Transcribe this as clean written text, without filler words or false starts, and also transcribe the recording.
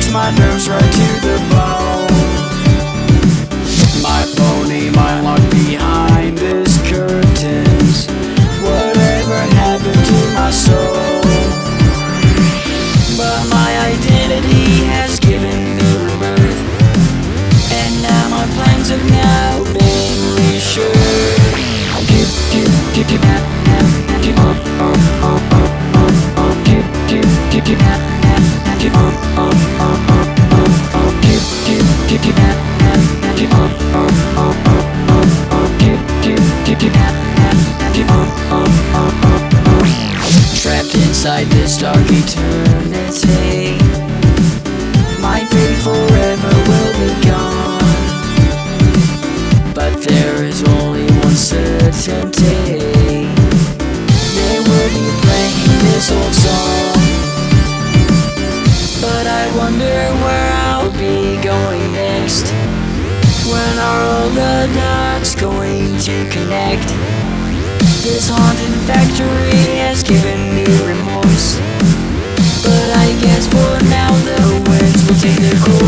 hurts my nerves right to the bone. My pony might lock behind this curtains. Whatever happened to my soul? But my identity has given me rebirth, and now my plans have now been reassured. Trapped inside this dark eternity, my fate forever will be gone. But there is only one certainty: they will be playing this old song. But I wonder where I'll be going next. When are all the dots going to connect? This haunted factory has given me remorse, but I guess for now the winds will take their course.